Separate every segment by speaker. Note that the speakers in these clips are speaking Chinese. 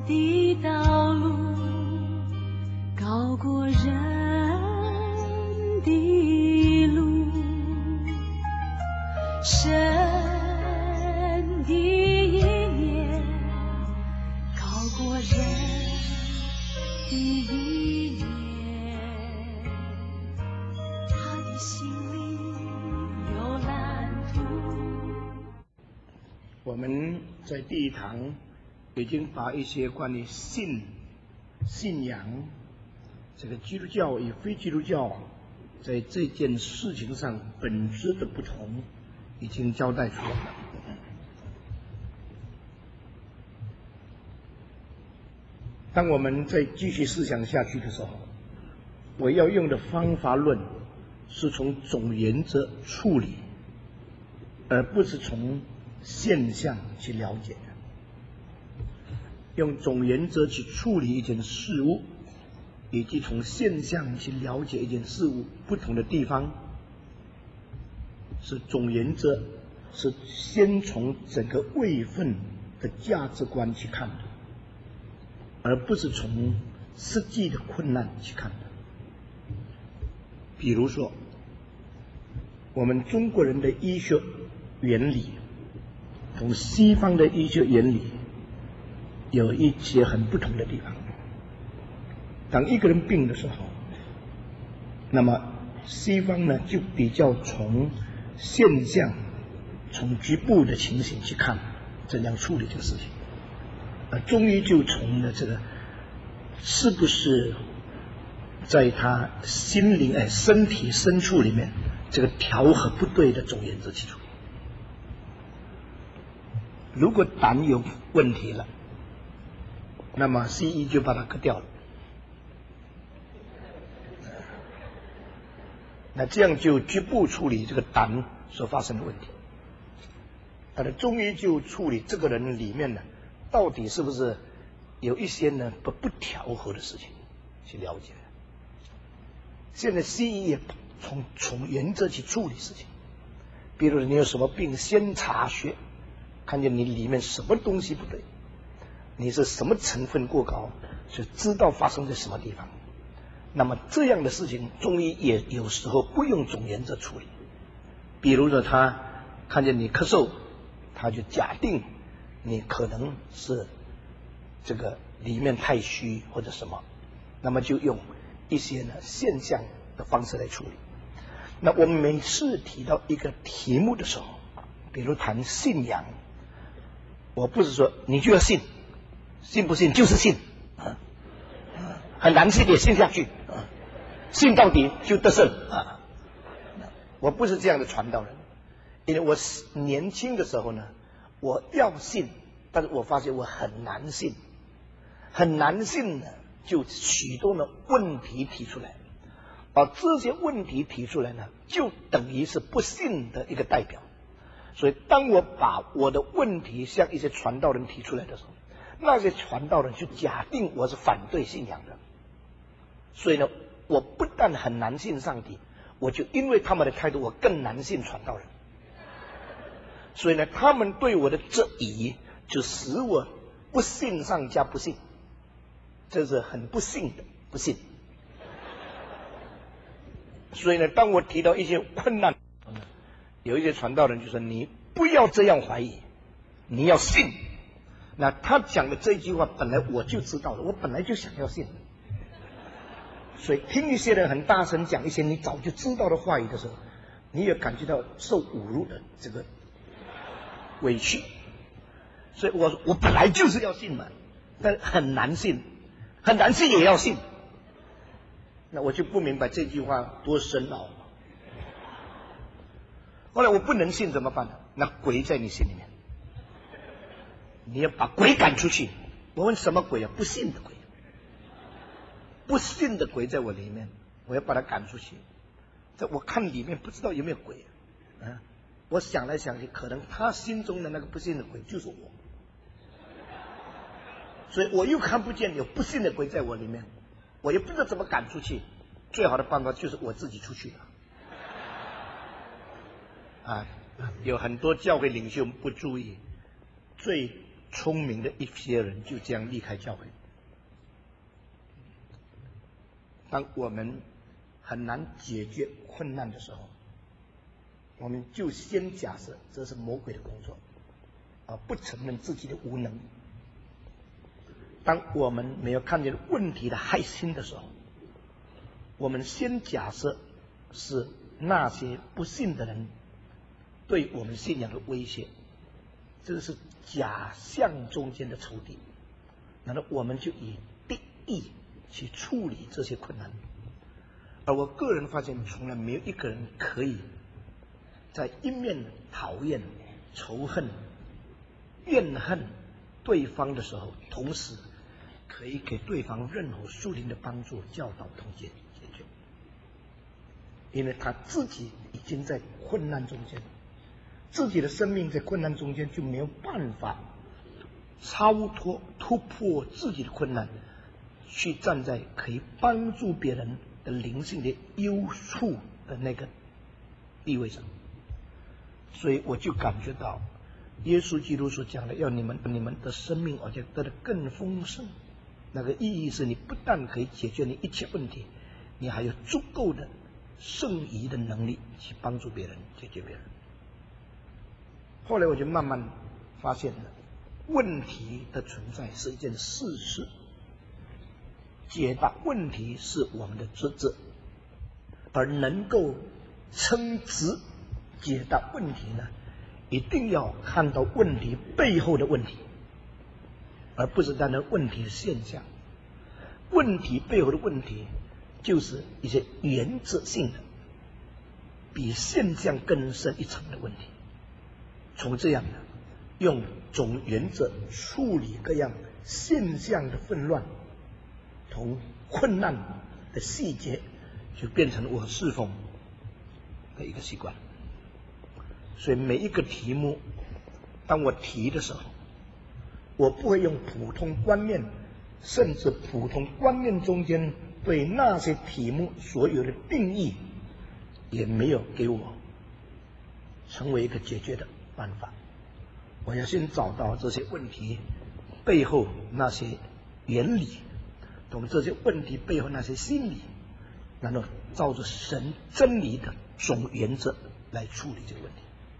Speaker 1: 的道路高过人的路，神的意念高过人的意念，他的心里有蓝图。
Speaker 2: 我们在第一堂已经把一些关于信仰这个基督教与非基督教在这件事情上本质的不同已经交代出来了。当我们再继续思想下去的时候，我要用的方法论是从总原则处理，而不是从现象去了解的。用总原则去处理一件事物，以及从现象去了解一件事物不同的地方，是总原则是先从整个位分的价值观去看的，而不是从实际的困难去看的。比如说，我们中国人的医学原理同西方的医学原理有一些很不同的地方。当一个人病的时候，那么西方呢就比较从现象、从局部的情形去看怎样处理这个事情，而中医就从了这个是不是在他心灵身体深处里面这个调和不对的总原则去处理。如果胆有问题了，那么西医就把它割掉了，那这样就局部处理这个胆所发生的问题。中医就处理这个人里面呢，到底是不是有一些呢不调和的事情去了解。现在西医也从原则去处理事情，比如你有什么病，先查血，看见你里面什么东西不对，你是什么成分过高，就知道发生在什么地方。那么这样的事情中医也有时候不用总原则处理，比如说他看见你咳嗽，他就假定你可能是这个里面太虚或者什么，那么就用一些呢现象的方式来处理。那我们每次提到一个题目的时候，比如谈信仰，我不是说你就要信，信不信就是信，很难信也信下去，信到底就得胜啊！我不是这样的传道人，因为我年轻的时候呢，我要信，但是我发现我很难信，很难信呢，就许多的问题提出来，而这些问题提出来呢，就等于是不信的一个代表。所以当我把我的问题向一些传道人提出来的时候，那些传道人就假定我是反对信仰的，所以呢，我不但很难信上帝，我就因为他们的态度，我更难信传道人。所以呢，他们对我的质疑，就使我不信上加不信，这是很不幸的不信。所以呢，当我提到一些困难，有一些传道人就说：“你不要这样怀疑，你要信。”那他讲的这句话，本来我就知道了，我本来就想要信。所以听一些人很大声讲一些你早就知道的话语的时候，你也感觉到受侮辱的这个委屈。所以我本来就是要信嘛，但很难信，很难信也要信。那我就不明白这句话多深奥。后来我不能信怎么办呢？那鬼在你心里面，你要把鬼赶出去。我问什么鬼啊？不信的鬼，不信的鬼在我里面，我要把它赶出去。这我看里面不知道有没有鬼啊？我想来想去，可能他心中的那个不信的鬼就是我，所以我又看不见有不信的鬼在我里面，我也不知道怎么赶出去。最好的办法就是我自己出去了。有很多教会领袖不注意，最聪明的一些人就这样离开教会。当我们很难解决困难的时候，我们就先假设这是魔鬼的工作，而不承认自己的无能。当我们没有看见问题的核心的时候，我们先假设是那些不信的人对我们信仰的威胁，这是假象中间的仇敌。然后我们就以敌意去处理这些困难。而我个人发现，从来没有一个人可以在一面讨厌、仇恨、怨恨对方的时候，同时可以给对方任何属灵的帮助、教导、同解决，因为他自己已经在困难中间，自己的生命在困难中间就没有办法突破自己的困难，去站在可以帮助别人的灵性的优处的那个地位上。所以我就感觉到耶稣基督所讲的，要你们的生命而且得的更丰盛，那个意义是你不但可以解决你一切问题，你还有足够的剩余的能力去帮助别人、解决别人。后来我就慢慢发现了，问题的存在是一件事实，解答问题是我们的职责，而能够称职解答问题呢，一定要看到问题背后的问题，而不是单单问题的现象。问题背后的问题就是一些原则性的，比现象更深一层的问题。从这样的用总原则处理各样现象的纷乱同困难的细节，就变成我侍奉的一个习惯。所以每一个题目当我提的时候，我不会用普通观念，甚至普通观念中间对那些题目所有的定义也没有给我成为一个解决的办法。我要先找到这些问题背后那些原理，懂这些问题背后那些心理，然后照着神真理的总原则来处理这个问题。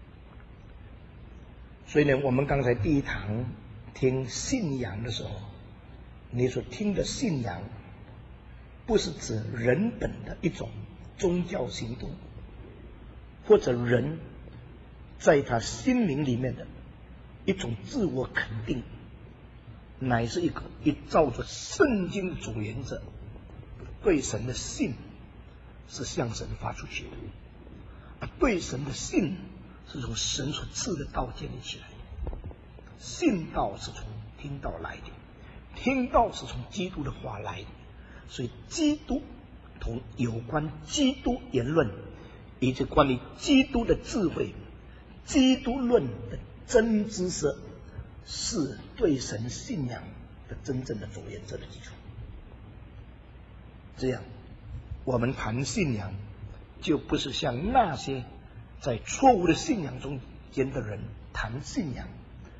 Speaker 2: 所以呢，我们刚才第一堂听信仰的时候，你所听的信仰不是指人本的一种宗教行动，或者人在他心灵里面的一种自我肯定，乃是一照着圣经的总原则，对神的信是向神发出去的，而对神的信是从神所赐的道建立起来的。信道是从听道来的，听道是从基督的话来的，所以基督同有关基督言论以及关于基督的智慧、基督论的真知识，是对神信仰的真正的总原则的基础。这样我们谈信仰，就不是像那些在错误的信仰中间的人谈信仰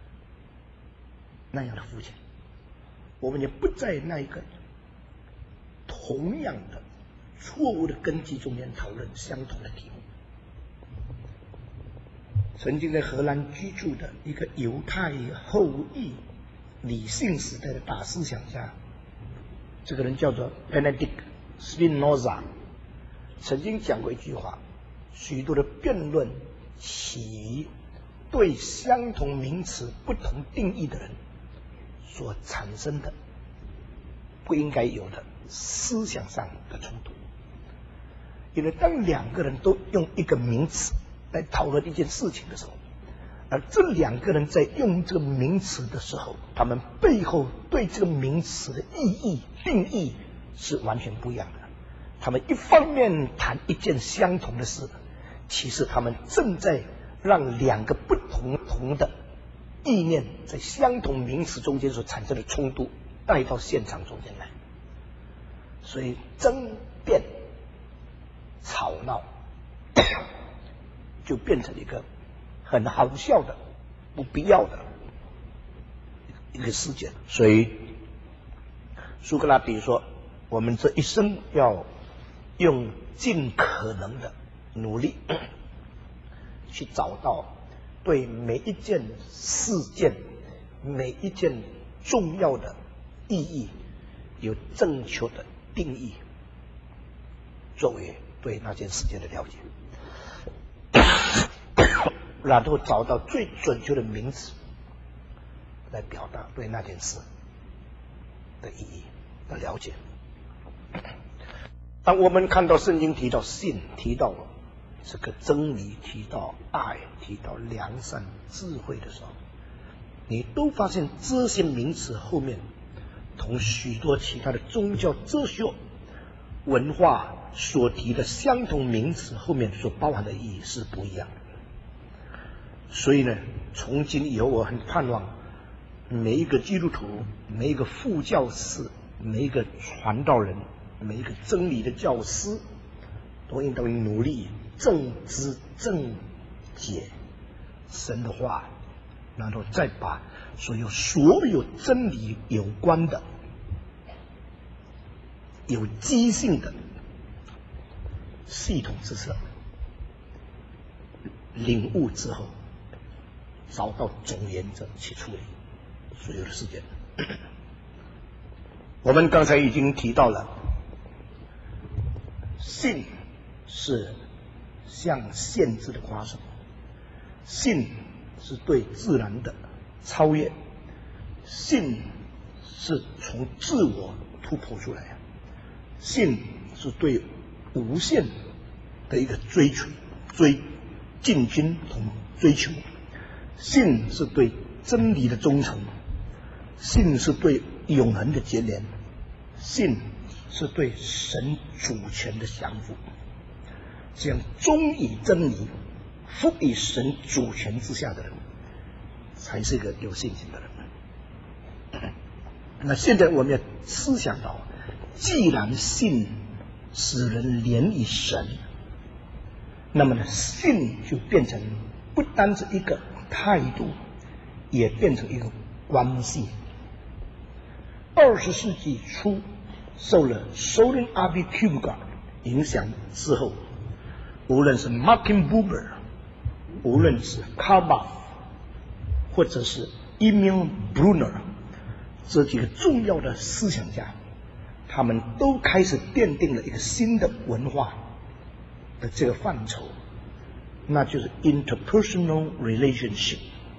Speaker 2: 那样的肤浅，我们也不在那一个同样的错误的根基中间讨论相同的题目。曾经在荷兰居住的一个犹太后裔理性时代的大思想家，这个人叫做 Benedict Spinoza， 曾经讲过一句话：许多的辩论起于对相同名词不同定义的人所产生的不应该有的思想上的冲突。因为当两个人都用一个名词来讨论一件事情的时候，而这两个人在用这个名词的时候，他们背后对这个名词的意义定义是完全不一样的。他们一方面谈一件相同的事，其实他们正在让两个不同的意念在相同名词中间所产生的冲突带到现场中间来，所以争辩吵闹就变成一个很好笑的、不必要的一个世界。所以苏格拉底说，我们这一生要用尽可能的努力去找到对每一件事件、每一件重要的意义有正确的定义，作为对那件事件的了解，然后找到最准确的名词来表达对那件事的意义的了解。当我们看到圣经提到信，提到这个真理，提到爱，提到良善、智慧的时候，你都发现这些名词后面同许多其他的宗教、哲学、文化所提的相同名词后面所包含的意义是不一样的。所以呢，从今以后我很盼望每一个基督徒、每一个副教士、每一个传道人、每一个真理的教师都应当努力正知正解神的话，然后再把所有真理有关的、有机性的系统知识领悟之后，找到总原则去处理所有的事件。我们刚才已经提到了，信是向限制的夸胜，信是对自然的超越，信是从自我突破出来，信是对无限的一个进军同追求，信是对真理的忠诚，信是对永恒的结连，信是对神主权的降服。这样忠于真理、服于神主权之下的人，才是一个有信心的人。那现在我们要思想到，既然信使人连于神，那么呢，信就变成不单是一个态度，也变成一个关系。20世纪初受了Soren R.B. Kierkegaard 影响之后，无论是 Martin Buber， 无论是 Karl Barth， 或者是 Emil Brunner， 这几个重要的思想家，他们都开始奠定了一个新的文化的这个范畴，那就是 interpersonal relationship，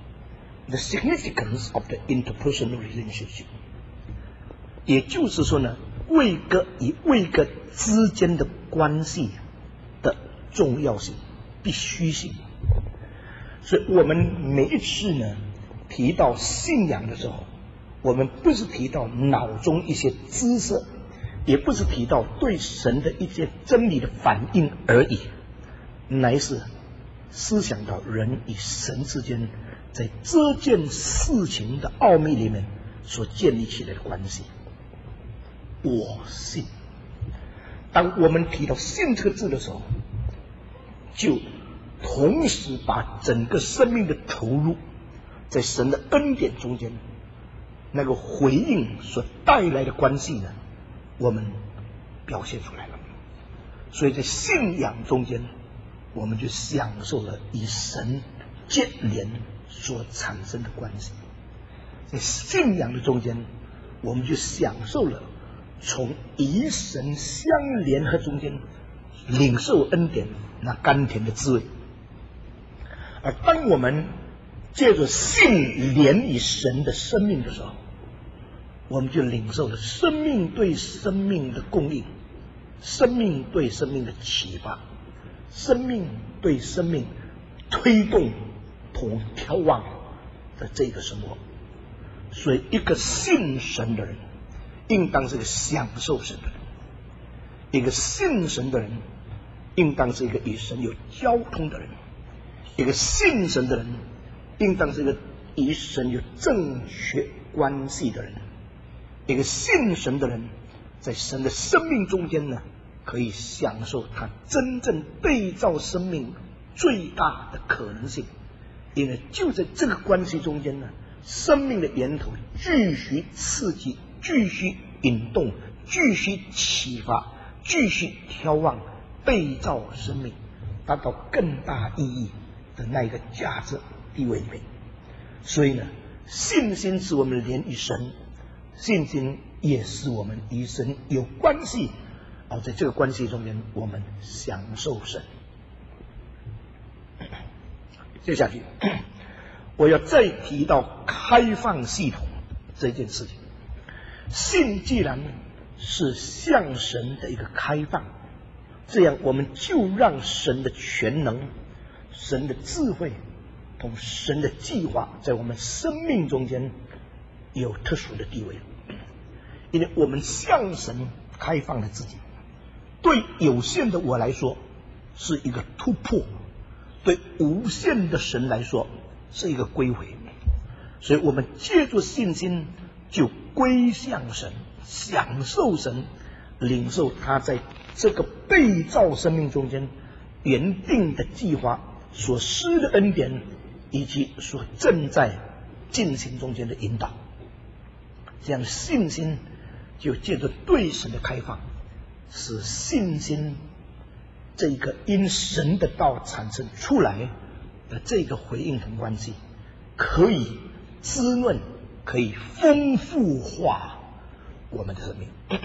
Speaker 2: the significance of the interpersonal relationship。 也就是说呢，位格与位格之间的关系的重要性、必须性。所以我们每一次呢提到信仰的时候，我们不是提到脑中一些知识，也不是提到对神的一些真理的反应而已，乃是思想到人与神之间在这件事情的奥秘里面所建立起来的关系。我信，当我们提到信这个字的时候，就同时把整个生命的投入在神的恩典中间那个回应所带来的关系呢，我们表现出来了。所以在信仰中间，我们就享受了与神结连所产生的关系。在信仰的中间，我们就享受了从与神相联合中间领受恩典那甘甜的滋味。而当我们借着信连于神的生命的时候，我们就领受了生命对生命的供应，生命对生命的启发，生命对生命推动同眺望的这个生活。所以一个信神的人应当是一个享受神的人，一个信神的人应当是一个与神有交通的人，一个信神的人应当是一个与神有正确关系的人，一个信神的人在神的生命中间呢，可以享受他真正对照生命最大的可能性。因为就在这个关系中间呢， 生命的源头继续刺激，继续引动，继续启发，继续眺望被造生命达到更大意义的那一个价值地位里面。所以呢，信心使我们连与神，信心也使我们与神有关系，而在这个关系中间，我们享受神。接下去，我要再提到开放系统这件事情。信既然是向神的一个开放，这样我们就让神的全能、神的智慧同神的计划在我们生命中间有特殊的地位。因为我们向神开放了自己，对有限的我来说是一个突破，对无限的神来说是一个归回。所以我们借助信心就归向神，享受神，领受他在这个被造生命中间原定的计划所施的恩典，以及所正在进行中间的引导。这样信心就借着对神的开放，使信心这个因神的道产生出来的这个回应同关系，可以滋润，可以丰富化我们的生命。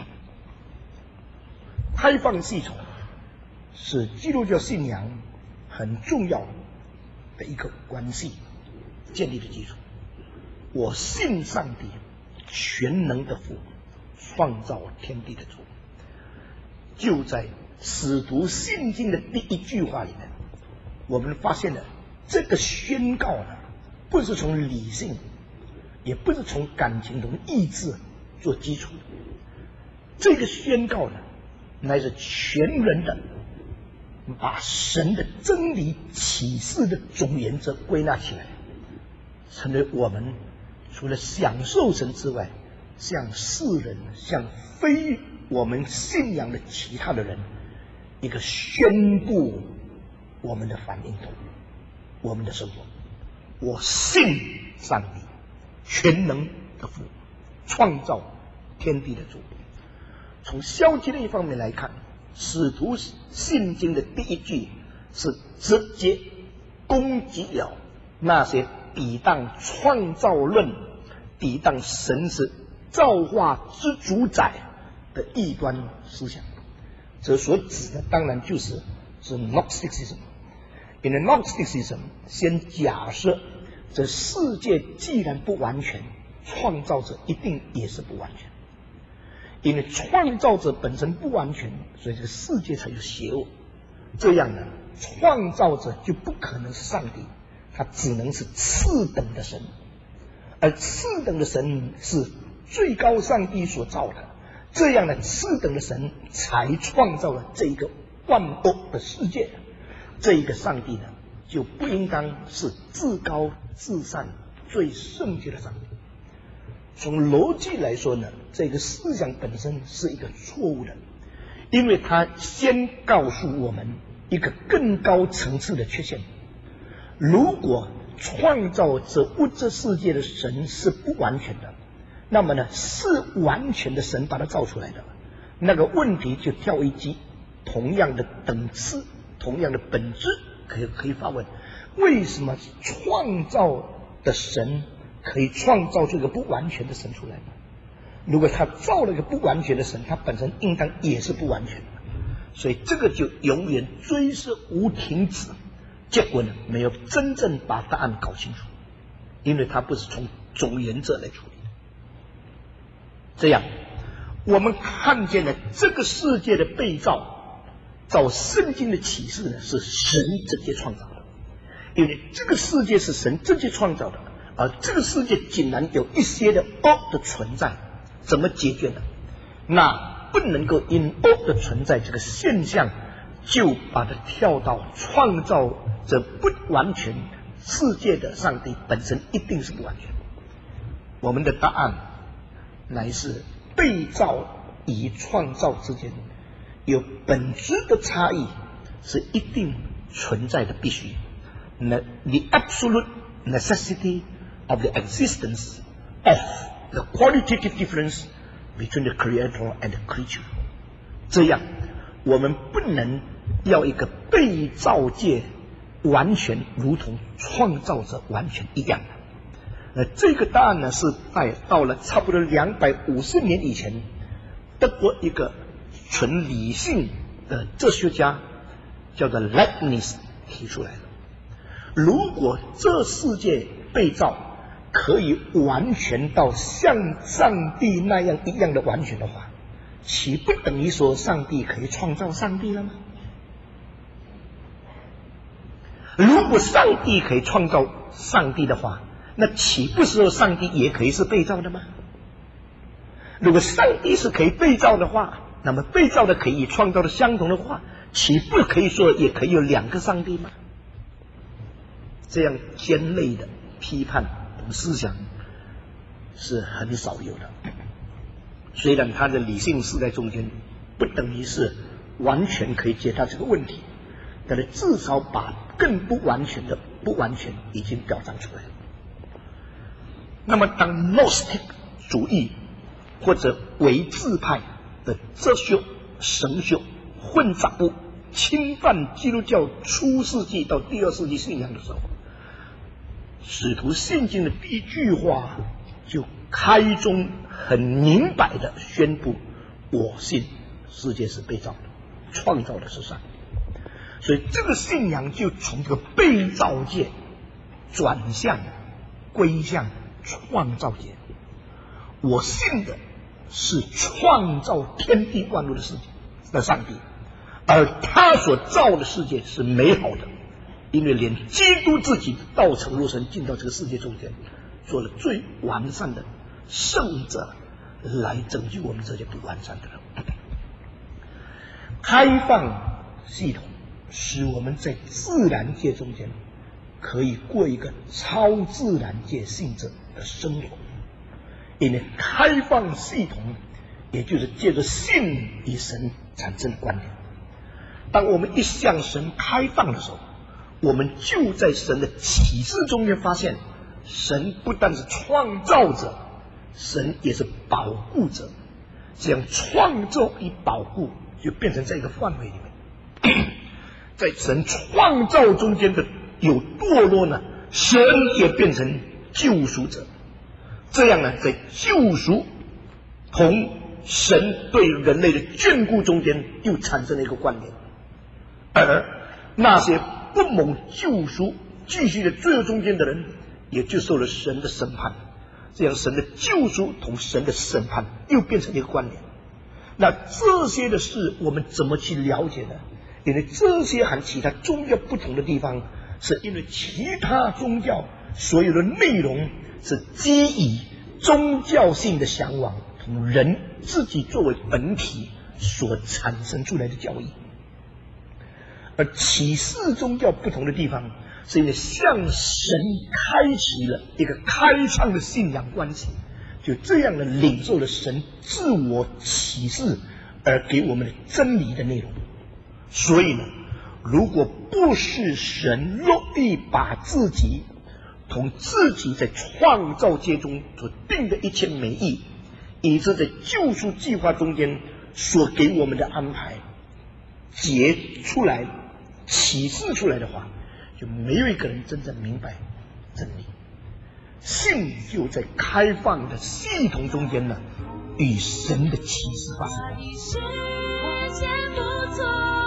Speaker 2: 开放系统是基督教信仰很重要的一个关系建立的基础。我信上帝全能的父，创造天地的主。就在使徒信经的第一句话里面，我们发现了这个宣告呢，不是从理性，也不是从感情同意志做基础的。这个宣告呢，乃是全人的把神的真理启示的总原则归纳起来，成为我们除了享受神之外，向世人，向非我们信仰的其他的人，一个宣布我们的反应同我们的生活。我信上帝全能的父，创造天地的主。从消极的一方面来看，使徒信经的第一句是直接攻击了那些抵挡创造论、抵挡神是造化之主宰的异端思想。这所指的当然是 Gnosticism。因为 Gnosticism 先假设这世界既然不完全，创造者一定也是不完全。因为创造者本身不完全，所以这个世界才有邪恶。这样呢，创造者就不可能是上帝，他只能是次等的神。而次等的神是最高上帝所造的，这样的次等的神才创造了这一个万恶的世界。这一个上帝呢，就不应当是至高至善最圣洁的上帝。从逻辑来说呢，这个思想本身是一个错误的，因为它先告诉我们一个更高层次的缺陷。如果创造这物质世界的神是不完全的，那么呢，是完全的神把它造出来的，那个问题就跳一级，同样的等次，同样的本质，可以发问：为什么创造的神可以创造这个不完全的神出来呢？如果他造了一个不完全的神，他本身应当也是不完全的，所以这个就永远追溯无停止。结果呢，没有真正把答案搞清楚，因为它不是从总原则来处理的。这样，我们看见了这个世界的被造，照圣经的启示呢，是神直接创造的，因为这个世界是神直接创造的。而这个世界竟然有一些的恶的存在，怎么解决呢？那不能够因恶的存在这个现象，就把它跳到创造这不完全世界的上帝本身一定是不完全。我们的答案乃是被造与创造之间有本质的差异，是一定存在的必须。The absolute necessity of the existence of the qualitative difference between the creator and the creature。这样，我们不能要一个被造界完全如同创造者完全一样的。这个答案呢，是到了差不多250年以前，德国一个纯理性的哲学家叫做 Leibniz 提出来的。如果这世界被造可以完全到像上帝那样一样的完全的话，岂不等于说上帝可以创造上帝了吗？如果上帝可以创造上帝的话，那岂不是说上帝也可以是被造的吗？如果上帝是可以被造的话，那么被造的可以与创造的相同的话，岂不可以说也可以有2个上帝吗？这样尖锐的批判思想是很少有的。虽然他的理性时代中间不等于是完全可以解答这个问题，但是至少把更不完全的不完全已经表彰出来。那么当 Gnostic 主义或者唯智派的哲学神学混杂物侵犯基督教初世纪到第2世纪信仰的时候，使徒信经的第一句话就开宗很明白的宣布，我信世界是被造的，创造的是上帝。所以这个信仰就从这个被造界转向归向创造界。我信的是创造天地万物的世界的上帝，而他所造的世界是美好的，因为连基督自己道成肉身进到这个世界中间，做了最完善的圣者来拯救我们这些不完善的人。开放系统使我们在自然界中间可以过一个超自然界性质的生活，因为开放系统也就是借着信与神产生的关联。当我们一向神开放的时候，我们就在神的启示中间发现，神不但是创造者，神也是保护者。这样创造与保护就变成在一个范围里面。在神创造中间的有堕落呢，神也变成救赎者。这样呢，在救赎同神对人类的眷顾中间又产生了一个关联。而那些不蒙救赎继续的罪恶中间的人，也就受了神的审判。这样神的救赎同神的审判又变成一个关联。那这些的事我们怎么去了解呢？因为这些和其他宗教不同的地方，是因为其他宗教所有的内容是基于宗教性的向往同人自己作为本体所产生出来的教义。而启示宗教不同的地方，是因为向神开启了一个开创的信仰关系，就这样的领受了神自我启示而给我们的真理的内容。所以呢，如果不是神乐意把自己同自己在创造界中所定的一切美意，以致在救赎计划中间所给我们的安排结出来启示出来的话，就没有一个人真正明白真理。信就在开放的系统中间呢，与神的启示发生。